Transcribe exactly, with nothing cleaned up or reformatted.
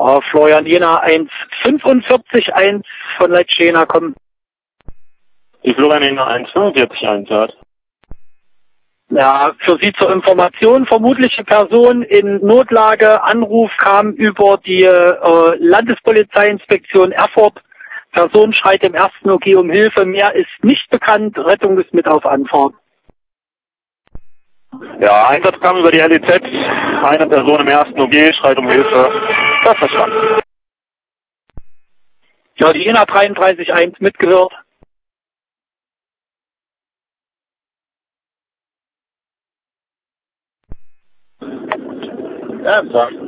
Ja, Florian Jena eins fünfundvierzig eins von Leitstehner kommen. Die Florian Jena eins fünfundvierzig eins hat. Ja, für Sie zur Information, vermutliche Person in Notlage, Anruf kam über die äh, Landespolizeiinspektion Erfurt. Person schreit im ersten O G um Hilfe, mehr ist nicht bekannt, Rettung ist mit auf Anfahrt. Ja, Einsatz kam über die L E Z, eine Person im ersten O G schreit um Hilfe. Das verstanden. Ja, die Jena dreiunddreißig eins mitgehört. Ja,